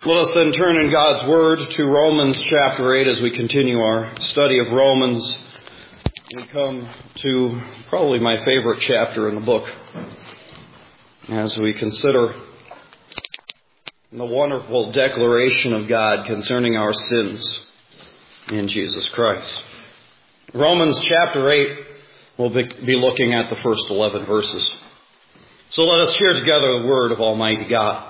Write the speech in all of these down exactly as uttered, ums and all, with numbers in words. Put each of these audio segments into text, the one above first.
Let us then turn in God's Word to Romans chapter eight as we continue our study of Romans. We come to probably my favorite chapter in the book as we consider the wonderful declaration of God concerning our sins in Jesus Christ. Romans chapter eight, we'll be looking at the first eleven verses. So let us hear together the word of Almighty God.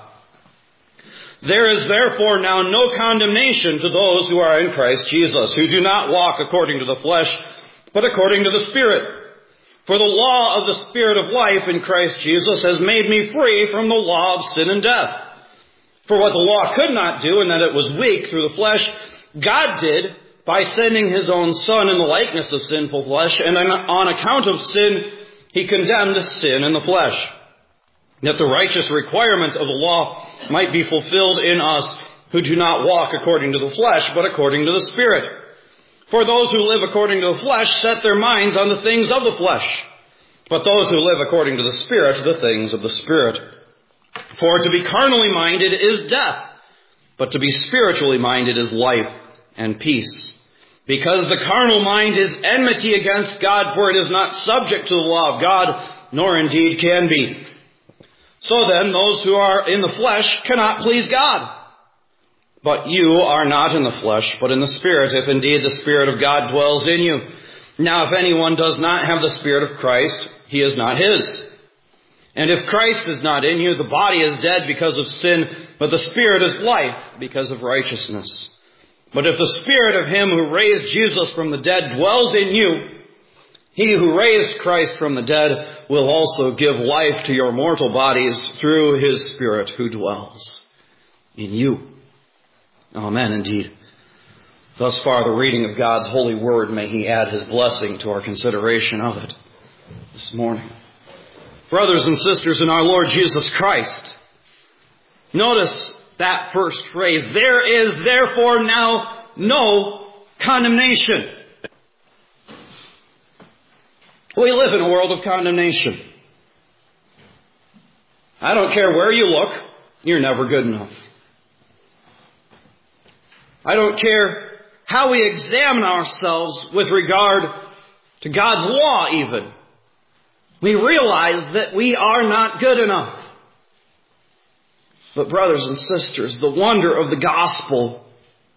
There is therefore now no condemnation to those who are in Christ Jesus, who do not walk according to the flesh, but according to the Spirit. For the law of the Spirit of life in Christ Jesus has made me free from the law of sin and death. For what the law could not do, in that it was weak through the flesh, God did by sending His own Son in the likeness of sinful flesh, and on account of sin, He condemned sin in the flesh, that the righteous requirement of the law might be fulfilled in us who do not walk according to the flesh, but according to the Spirit. For those who live according to the flesh set their minds on the things of the flesh, but those who live according to the Spirit, the things of the Spirit. For to be carnally minded is death, but to be spiritually minded is life and peace. Because the carnal mind is enmity against God, for it is not subject to the law of God, nor indeed can be. So then, those who are in the flesh cannot please God. But you are not in the flesh, but in the Spirit, if indeed the Spirit of God dwells in you. Now, if anyone does not have the Spirit of Christ, he is not his. And if Christ is not in you, the body is dead because of sin, but the Spirit is life because of righteousness. But if the Spirit of Him who raised Jesus from the dead dwells in you, He who raised Christ from the dead will also give life to your mortal bodies through His Spirit who dwells in you. Amen, indeed. Thus far, the reading of God's holy word, may He add His blessing to our consideration of it this morning. Brothers and sisters in our Lord Jesus Christ, notice that first phrase, there is therefore now no condemnation. We live in a world of condemnation. I don't care where you look, you're never good enough. I don't care how we examine ourselves with regard to God's law even. We realize that we are not good enough. But brothers and sisters, the wonder of the gospel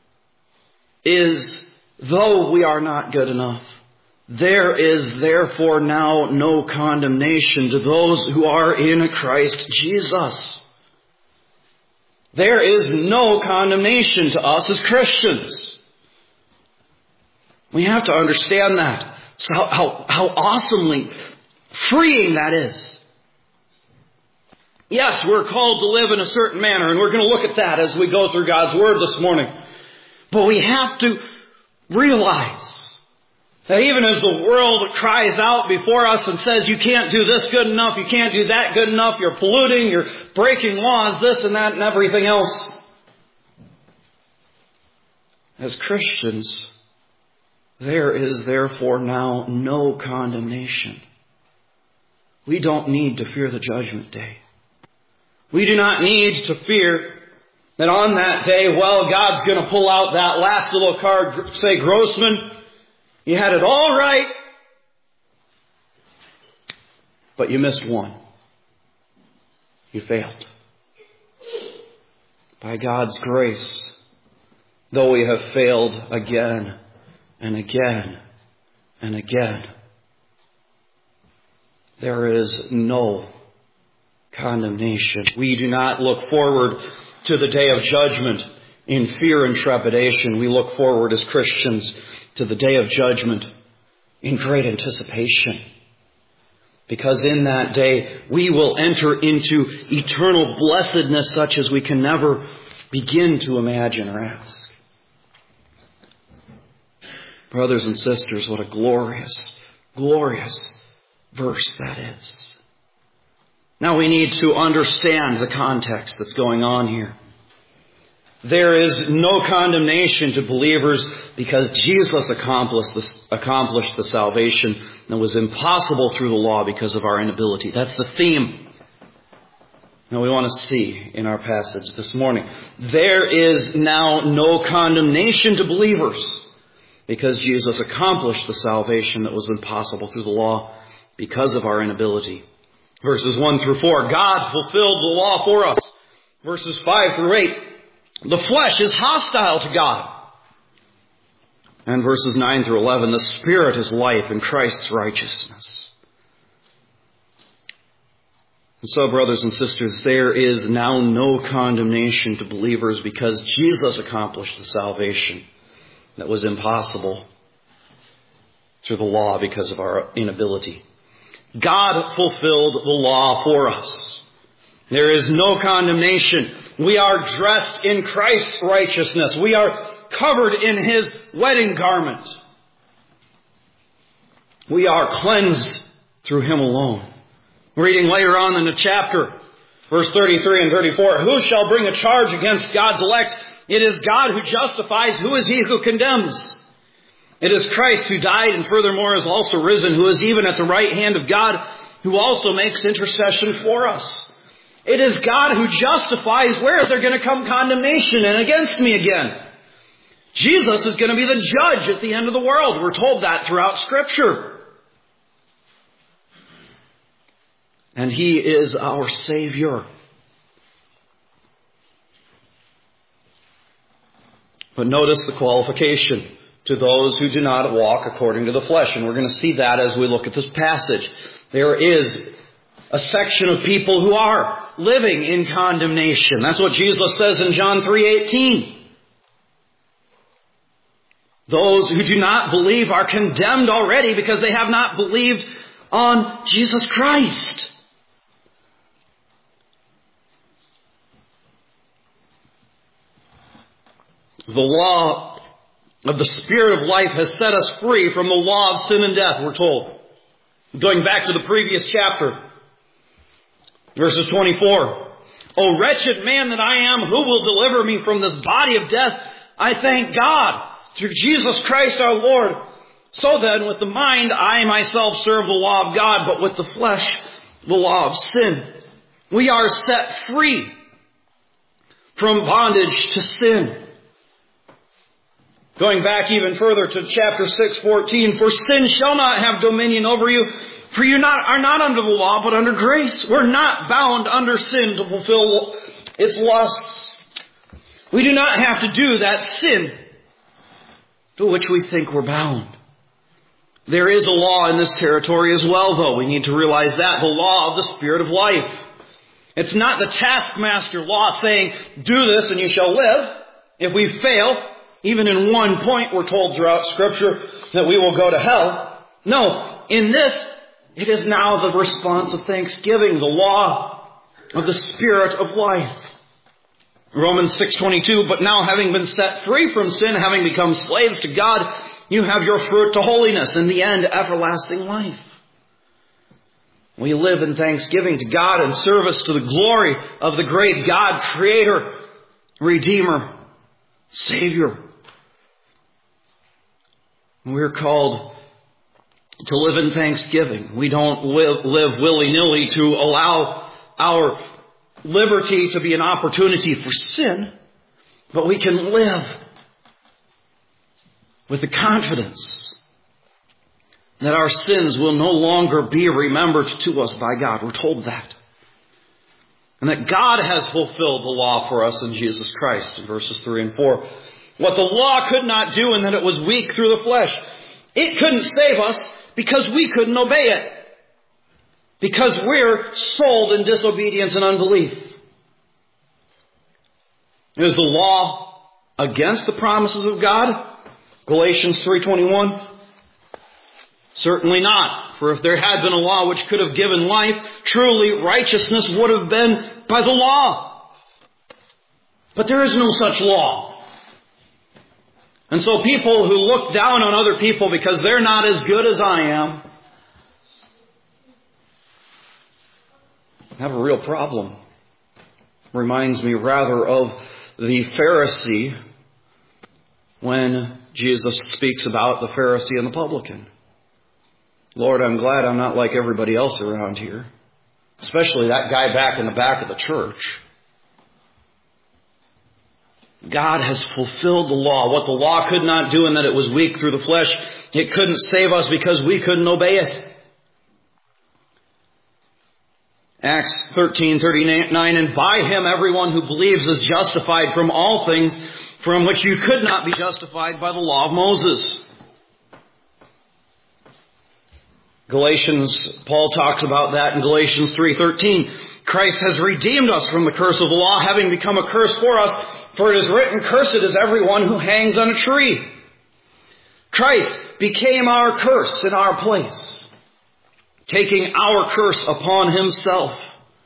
is, though we are not good enough, there is therefore now no condemnation to those who are in Christ Jesus. There is no condemnation to us as Christians. We have to understand that. So how, how, how awesomely freeing that is. Yes, we're called to live in a certain manner, and we're going to look at that as we go through God's Word this morning. But we have to realize that even as the world cries out before us and says, you can't do this good enough, you can't do that good enough, you're polluting, you're breaking laws, this and that and everything else. As Christians, there is therefore now no condemnation. We don't need to fear the judgment day. We do not need to fear that on that day, well, God's going to pull out that last little card, say, Grossman, you had it all right, but you missed one. You failed. By God's grace, though we have failed again and again and again, there is no condemnation. We do not look forward to the day of judgment in fear and trepidation. We look forward as Christians to the day of judgment in great anticipation. Because in that day, we will enter into eternal blessedness such as we can never begin to imagine or ask. Brothers and sisters, what a glorious, glorious verse that is. Now we need to understand the context that's going on here. There is no condemnation to believers because Jesus accomplished the, accomplished the salvation that was impossible through the law because of our inability. That's the theme. Now we want to see in our passage this morning, there is now no condemnation to believers because Jesus accomplished the salvation that was impossible through the law because of our inability. Verses one through four, God fulfilled the law for us. Verses five through eight, the flesh is hostile to God. And verses nine through eleven, the Spirit is life in Christ's righteousness. And so, brothers and sisters, there is now no condemnation to believers because Jesus accomplished the salvation that was impossible through the law because of our inability. God fulfilled the law for us. There is no condemnation. We are dressed in Christ's righteousness. We are covered in His wedding garment. We are cleansed through Him alone. Reading later on in the chapter, verse thirty-three and thirty-four, who shall bring a charge against God's elect? It is God who justifies. Who is he who condemns? It is Christ who died and furthermore is also risen, who is even at the right hand of God, who also makes intercession for us. It is God who justifies. Where is there going to come condemnation and against me again? Jesus is going to be the judge at the end of the world. We're told that throughout Scripture. And He is our Savior. But notice the qualification to those who do not walk according to the flesh. And we're going to see that as we look at this passage. There is a section of people who are living in condemnation. That's what Jesus says in John three eighteen. Those who do not believe are condemned already because they have not believed on Jesus Christ. The law of the Spirit of life has set us free from the law of sin and death, we're told. Going back to the previous chapter, verses twenty-four. O wretched man that I am, who will deliver me from this body of death? I thank God through Jesus Christ our Lord. So then, with the mind, I myself serve the law of God, but with the flesh, the law of sin. We are set free from bondage to sin. Going back even further to chapter six fourteen, for sin shall not have dominion over you, for you not, are not under the law, but under grace. We're not bound under sin to fulfill its lusts. We do not have to do that sin to which we think we're bound. There is a law in this territory as well, though. We need to realize that. The law of the Spirit of life. It's not the taskmaster law saying, do this and you shall live. If we fail, even in one point we're told throughout Scripture that we will go to hell. No, in this, it is now the response of thanksgiving, the law of the Spirit of life. Romans six twenty-two, but now having been set free from sin, having become slaves to God, you have your fruit to holiness, in the end, everlasting life. We live in thanksgiving to God and service to the glory of the great God, Creator, Redeemer, Savior. We're called to live in thanksgiving. We don't live, live willy-nilly to allow our liberty to be an opportunity for sin, but we can live with the confidence that our sins will no longer be remembered to us by God. We're told that. And that God has fulfilled the law for us in Jesus Christ in verses three and four. What the law could not do, and that it was weak through the flesh. It couldn't save us because we couldn't obey it. Because we're sold in disobedience and unbelief. Is the law against the promises of God? Galatians three twenty-one. Certainly not. For if there had been a law which could have given life, truly righteousness would have been by the law. But there is no such law. And so people who look down on other people because they're not as good as I am have a real problem. Reminds me rather of the Pharisee when Jesus speaks about the Pharisee and the publican. Lord, I'm glad I'm not like everybody else around here. Especially that guy back in the back of the church. God has fulfilled the law. What the law could not do, and that it was weak through the flesh, it couldn't save us because we couldn't obey it. Acts thirteen thirty-nine, and by him everyone who believes is justified from all things from which you could not be justified by the law of Moses. Galatians, Paul talks about that in Galatians three thirteen. Christ has redeemed us from the curse of the law, having become a curse for us, for it is written, cursed is everyone who hangs on a tree. Christ became our curse in our place, taking our curse upon himself.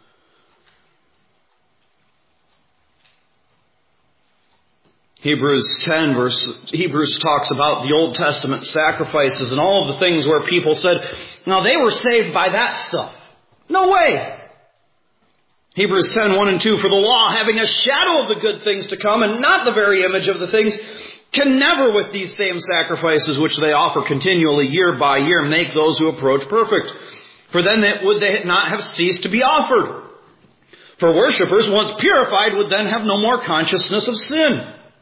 Hebrews ten verse, Hebrews talks about the Old Testament sacrifices and all of the things where people said, now they were saved by that stuff. No way! Hebrews ten, one and two, for the law, having a shadow of the good things to come and not the very image of the things, can never with these same sacrifices which they offer continually year by year make those who approach perfect. For then they, would they not have ceased to be offered. For worshippers, once purified, would then have no more consciousness of sin.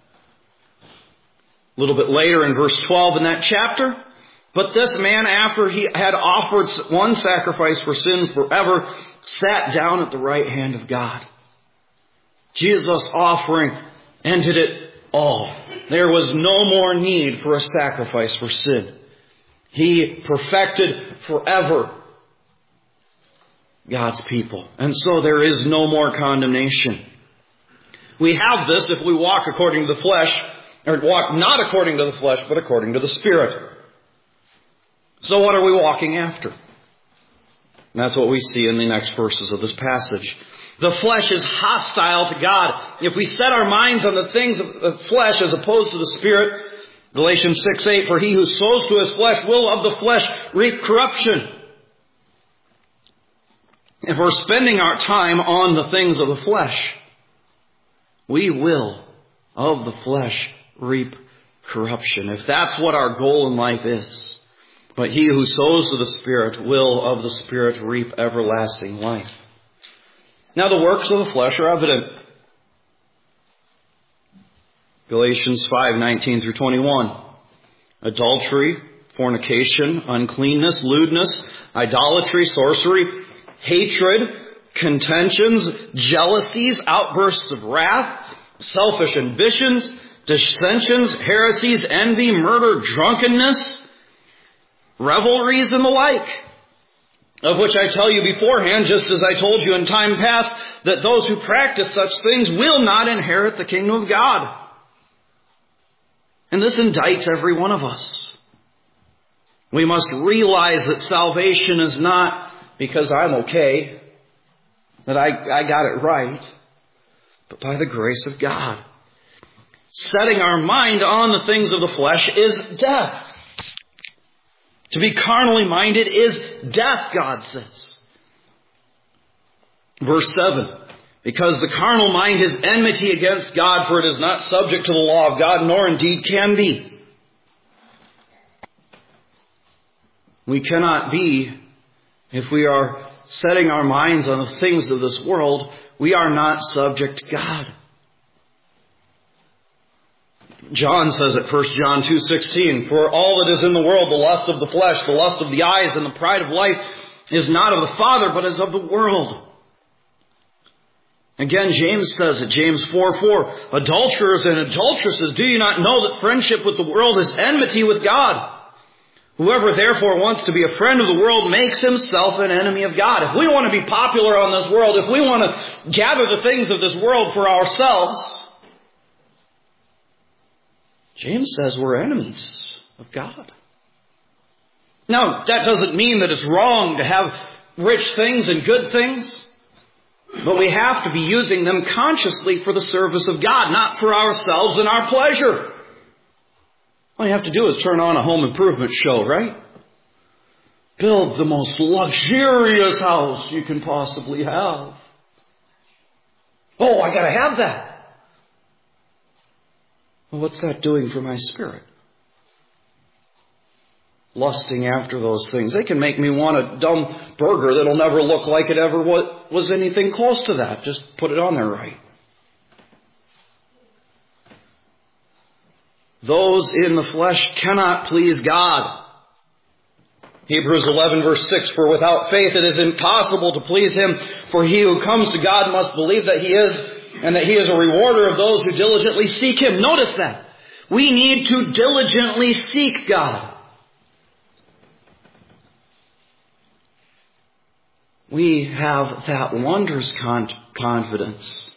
A little bit later in verse twelve in that chapter, but this man, after he had offered one sacrifice for sins forever, sat down at the right hand of God. Jesus' offering ended it all. There was no more need for a sacrifice for sin. He perfected forever God's people. And so there is no more condemnation. We have this if we walk according to the flesh, or walk not according to the flesh, but according to the Spirit. So what are we walking after? And that's what we see in the next verses of this passage. The flesh is hostile to God. If we set our minds on the things of the flesh as opposed to the Spirit, Galatians six eight, for he who sows to his flesh will of the flesh reap corruption. If we're spending our time on the things of the flesh, we will of the flesh reap corruption. If that's what our goal in life is. But he who sows to the Spirit will of the Spirit reap everlasting life. Now the works of the flesh are evident. Galatians five nineteen through twenty-one. Adultery, fornication, uncleanness, lewdness, idolatry, sorcery, hatred, contentions, jealousies, outbursts of wrath, selfish ambitions, dissensions, heresies, envy, murder, drunkenness, revelries and the like, of which I tell you beforehand, just as I told you in time past, that those who practice such things will not inherit the kingdom of God. And this indicts every one of us. We must realize that salvation is not because I'm okay, that I, I got it right, but by the grace of God. Setting our mind on the things of the flesh is death. To be carnally minded is death, God says. Verse seven. Because the carnal mind is enmity against God, for it is not subject to the law of God, nor indeed can be. We cannot be, if we are setting our minds on the things of this world, we are not subject to God. John says it, First John two sixteen, for all that is in the world, the lust of the flesh, the lust of the eyes, and the pride of life, is not of the Father, but is of the world. Again, James says it, James four four, adulterers and adulteresses, do you not know that friendship with the world is enmity with God? Whoever therefore wants to be a friend of the world makes himself an enemy of God. If we want to be popular on this world, if we want to gather the things of this world for ourselves, James says we're enemies of God. Now, that doesn't mean that it's wrong to have rich things and good things, but we have to be using them consciously for the service of God, not for ourselves and our pleasure. All you have to do is turn on a home improvement show, right? Build the most luxurious house you can possibly have. Oh, I gotta have that. Well, what's that doing for my spirit? lusting after those things. They can make me want a dumb burger that'll never look like it ever was anything close to that. Just put it on there right. Those in the flesh cannot please God. Hebrews eleven verse six, for without faith it is impossible to please Him, for he who comes to God must believe that He is, and that He is a rewarder of those who diligently seek Him. Notice that. We need to diligently seek God. We have that wondrous con- confidence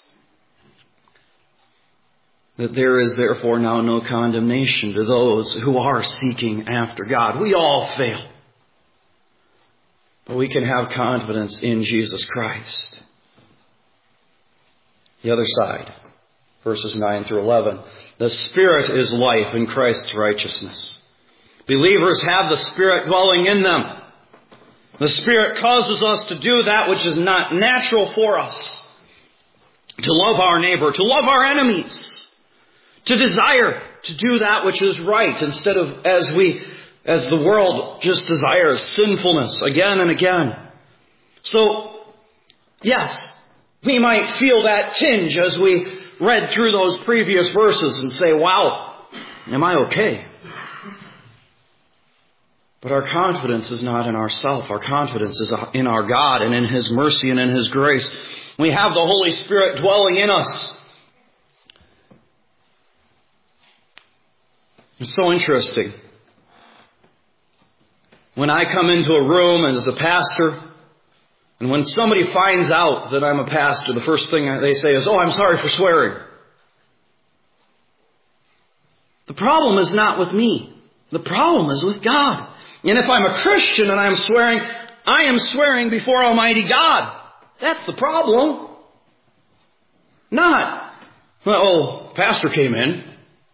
that there is therefore now no condemnation to those who are seeking after God. We all fail. But we can have confidence in Jesus Christ. The other side, verses nine through eleven. The Spirit is life in Christ's righteousness. Believers have the Spirit dwelling in them. The Spirit causes us to do that which is not natural for us. To love our neighbor, to love our enemies. To desire to do that which is right instead of as we As the world just desires sinfulness again and again. So, yes, we might feel that tinge as we read through those previous verses and say, wow, am I okay? But our confidence is not in ourselves. Our confidence is in our God and in His mercy and in His grace. We have the Holy Spirit dwelling in us. It's so interesting. When I come into a room and as a pastor, and when somebody finds out that I'm a pastor, the first thing they say is, oh, I'm sorry for swearing. The problem is not with me. The problem is with God. And if I'm a Christian and I'm swearing, I am swearing before Almighty God. That's the problem. Not, oh, pastor came in.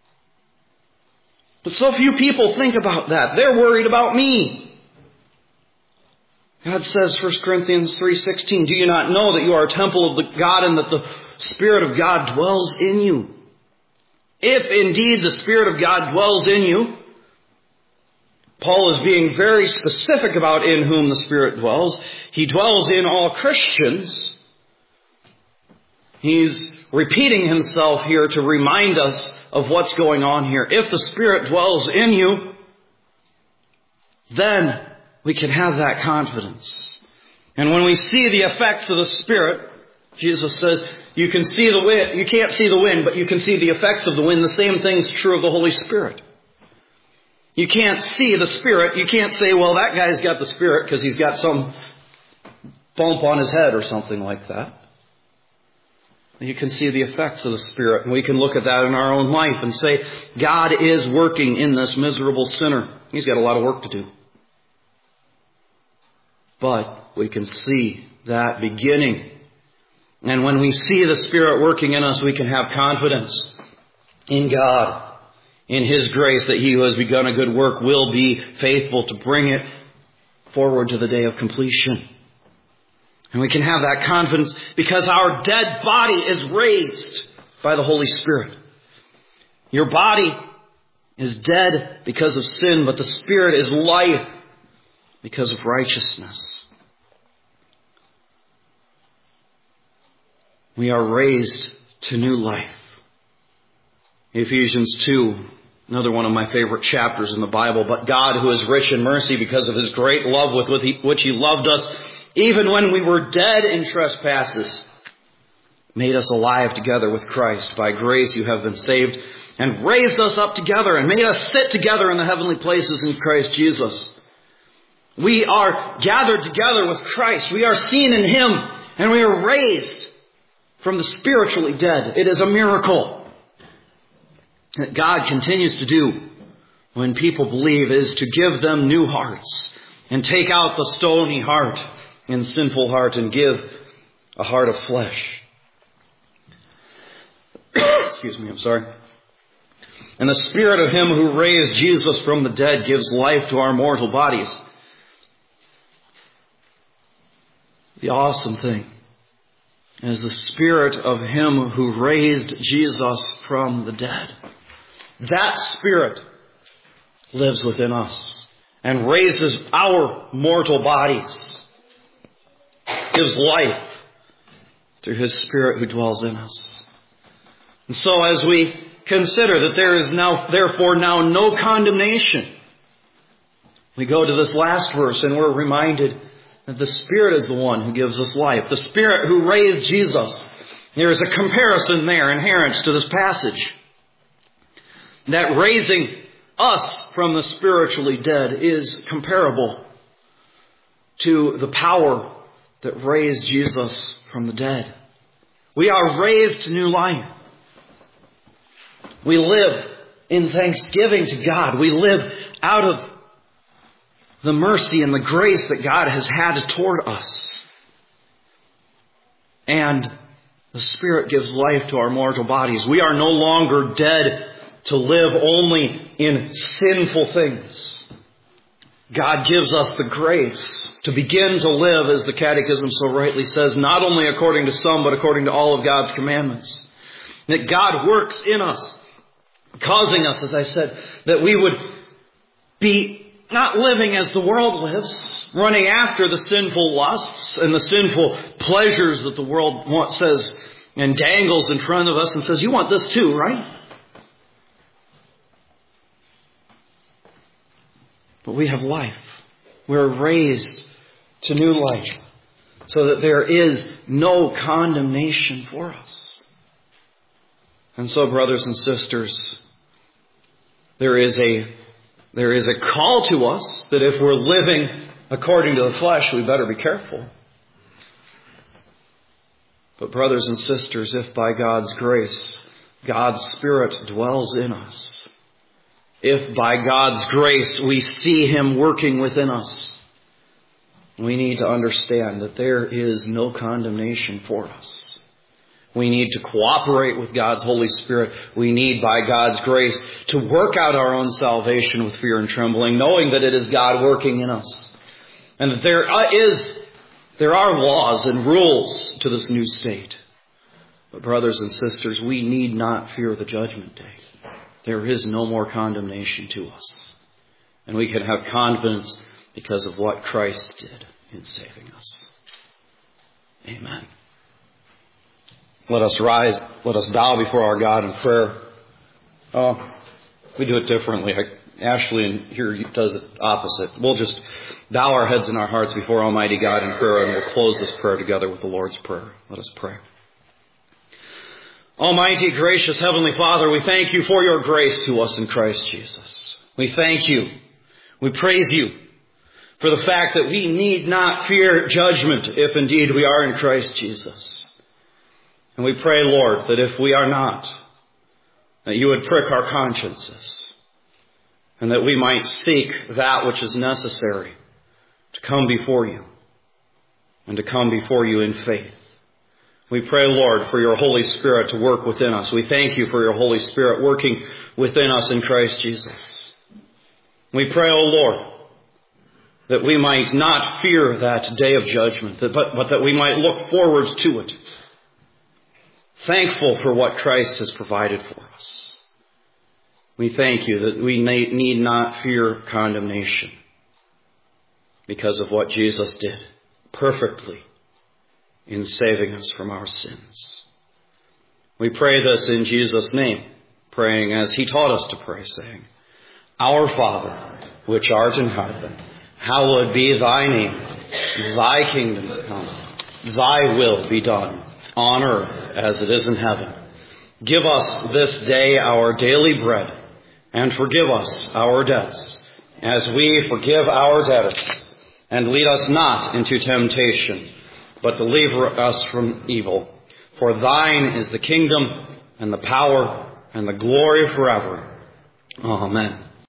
But so few people think about that. They're worried about me. God says, First Corinthians three sixteen, do you not know that you are a temple of the God and that the Spirit of God dwells in you? If indeed the Spirit of God dwells in you, Paul is being very specific about in whom the Spirit dwells. He dwells in all Christians. He's repeating himself here to remind us of what's going on here. If the Spirit dwells in you, then we can have that confidence. And when we see the effects of the Spirit, Jesus says, you can see the wind, you can't see the wind, but you can see the effects of the wind. The same thing's true of the Holy Spirit. You can't see the Spirit. You can't say, well, that guy's got the Spirit because he's got some bump on his head or something like that. You can see the effects of the Spirit. And we can look at that in our own life and say, God is working in this miserable sinner. He's got a lot of work to do. But we can see that beginning. And when we see the Spirit working in us, we can have confidence in God, in His grace, that He who has begun a good work will be faithful to bring it forward to the day of completion. And we can have that confidence because our dead body is raised by the Holy Spirit. Your body is dead because of sin, but the Spirit is life because of righteousness. We are raised to new life. Ephesians two, another one of my favorite chapters in the Bible. But God, who is rich in mercy because of His great love with which He loved us, even when we were dead in trespasses, made us alive together with Christ. By grace you have been saved, and raised us up together and made us sit together in the heavenly places in Christ Jesus. We are gathered together with Christ. We are seen in Him, and we are raised from the spiritually dead. It is a miracle that God continues to do when people believe, is to give them new hearts and take out the stony heart and sinful heart and give a heart of flesh. Excuse me, I'm sorry. And the Spirit of Him who raised Jesus from the dead gives life to our mortal bodies. The awesome thing is the Spirit of Him who raised Jesus from the dead. That Spirit lives within us. and raises our mortal bodies, gives life through His Spirit who dwells in us. And so as we consider that there is now, therefore now no condemnation, we go to this last verse and we're reminded that the Spirit is the one who gives us life. The Spirit who raised Jesus. There is a comparison there inherent to this passage. That raising us from the spiritually dead is comparable to the power that raised Jesus from the dead. We are raised to new life. We live in thanksgiving to God. We live out of the mercy and the grace that God has had toward us. And the Spirit gives life to our mortal bodies. We are no longer dead to live only in sinful things. God gives us the grace to begin to live, as the Catechism so rightly says, not only according to some, but according to all of God's commandments. That God works in us, causing us, as I said, that we would be not living as the world lives, running after the sinful lusts and the sinful pleasures that the world says and dangles in front of us and says, you want this too, right? But we have life. We're raised to new life so that there is no condemnation for us. And so, brothers and sisters, there is a there is a call to us that if we're living according to the flesh, we better be careful. But brothers and sisters, if by God's grace, God's Spirit dwells in us, if by God's grace we see Him working within us, we need to understand that there is no condemnation for us. We need to cooperate with God's Holy Spirit. We need, by God's grace, to work out our own salvation with fear and trembling, knowing that it is God working in us. And that there is, there are laws and rules to this new state. But brothers and sisters, we need not fear the judgment day. There is no more condemnation to us. And we can have confidence because of what Christ did in saving us. Amen. Let us rise. Let us bow before our God in prayer. Oh, we do it differently. Ashley in here does it opposite. We'll just bow our heads and our hearts before Almighty God in prayer, and we'll close this prayer together with the Lord's Prayer. Let us pray. Almighty, gracious Heavenly Father, we thank You for Your grace to us in Christ Jesus. We thank You. We praise You for the fact that we need not fear judgment if indeed we are in Christ Jesus. And we pray, Lord, that if we are not, that You would prick our consciences and that we might seek that which is necessary to come before You and to come before You in faith. We pray, Lord, for Your Holy Spirit to work within us. We thank You for Your Holy Spirit working within us in Christ Jesus. We pray, O Lord, that we might not fear that day of judgment, but, but that we might look forward to it, thankful for what Christ has provided for us. We thank You that we need not fear condemnation because of what Jesus did perfectly in saving us from our sins. We pray this in Jesus' name, praying as He taught us to pray, saying, Our Father, which art in heaven, hallowed be Thy name. Thy kingdom come. Thy will be done on earth as it is in heaven. Give us this day our daily bread, and forgive us our debts, as we forgive our debtors. And lead us not into temptation, but deliver us from evil. For Thine is the kingdom, and the power, and the glory forever. Amen.